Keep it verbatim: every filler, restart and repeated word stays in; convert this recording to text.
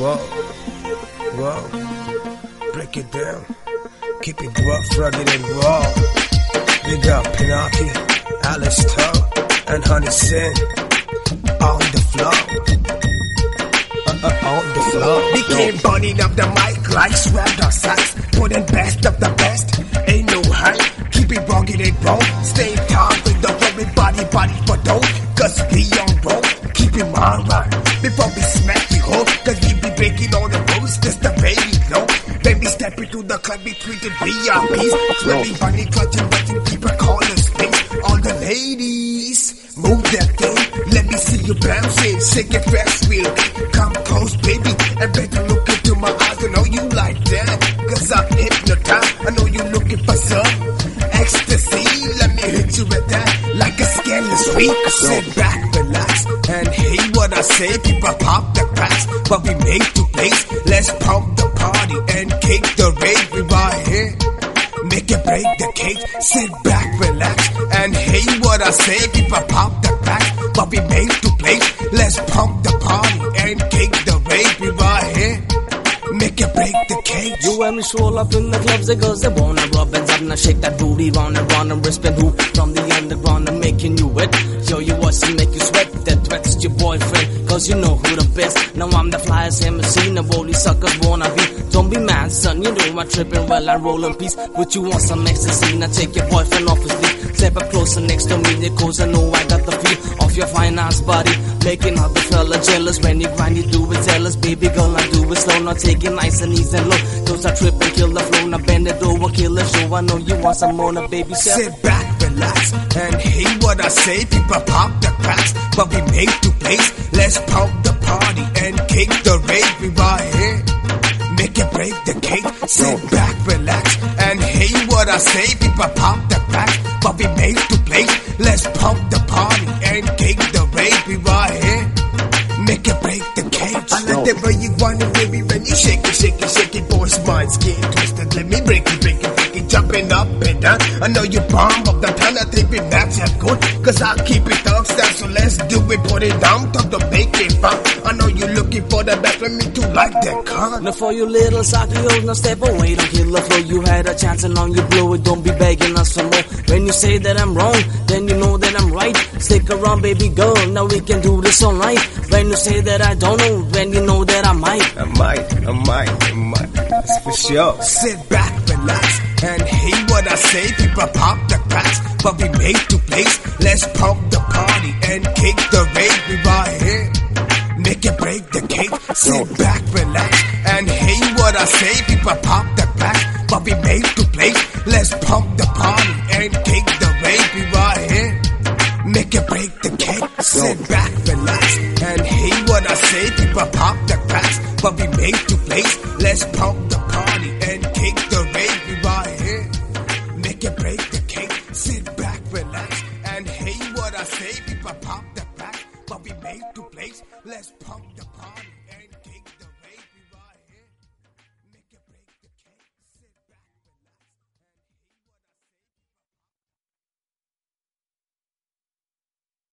Whoa, whoa, break it down, keep it rough, rugged and raw. Big up Pinocchi, Alice Toe, and Honey Sin on the floor. Uh, uh, on the floor. We came burning up the mic like Swagger Sacks, putting best of the best. Ain't no hype, keep it rugged and raw. Stay calm with the rubbing body, body for dough. Cause we on roll, keep it mind right before we smack you ho. Cause we be breaking all the rules, this the baby flow. Baby step into the club, we treated V I Ps. Sweaty bunny clutching, watching people call us things. All the ladies, move that thing. Let me see you bouncing, shake it fast real quick. Come close baby, and better look into my eyes. I know you like that, cause I'm hypnotized. I know you looking for some ecstasy. Let me hit you with that, like a scandalous week. Sit back, relax, and hear what I say. People pop the cracks, but we make to place. Let's pump the party and kick the rave. We right here, make it break the cake. Sit back, relax, and hear what I say. People pop the cracks, but we make to place. Let's pump the party and kick the rave. We right here, make it break the cage. You and me stroll up in the clubs, the girls they wanna rub and zap, now shake that booty round and round and wrist and who from the underground and making you wet. Yo, you watch and make you sweat. That threats your boyfriend, cause you know who the best. Now I'm the flyest M C, now all these suckers wanna be. Don't be mad, son, you know I'm tripping while I roll in peace. But you want some ecstasy, now take your boyfriend off his lead. Step up closer next to me, cause I know I got the feel of your fine ass body, making other fella jealous. When you grind, you do it, tell us, baby girl, I do it slow. Now take it nice and easy and low, cause I trip and kill the flow. Now bend it over, kill the show. I know you want some more, now baby, sit back, relax, and hear what I say. People pop the cracks, but we make to place. Let's pump the party and kick the rave. We right here, make it break the cake. Sit back, relax, and hear what I say. People pop the cracks, but we make to place. Let's pump the party and kick the rave. We right here, make it break the cage. I like the way you want it, baby, when you shake it, shake it, shake it. Boys, mind skin twisted. Let me break it, break it, break it, jumping up and down. I know you bomb up the time. I think we match that good, cause I keep it up, stand. So let's do it, put it down, talk to make it fun. I know you looking for the best, let me too like that car. Now for you little sockios, now step away, don't kill the flow. You had a chance and now you blow it, don't be begging us for more. When you say that I'm wrong, then you know that I'm right. Stick around, baby girl, now we can do this all night. When you say that I don't know, then you know that I might. I might, I might, I might, that's for sure. Sit back, relax, and hear what I say. People pop the cracks, but we make to place. Let's pump the party and kick the rave. We right here, make it break the cake. Sit back, relax, and hear what I say. People pop the cracks, but we make to place. Let's pump the party and kick the rave. We right here, make it break the cake. Sit back, relax, and hear what I say. People pop the cracks, but we make to place. Let's pump the party and kick the rave. We right here, make it break the cake. Sit back, relax, and hear what I say. People pop the cracks, but we make to place. Let's pump the party and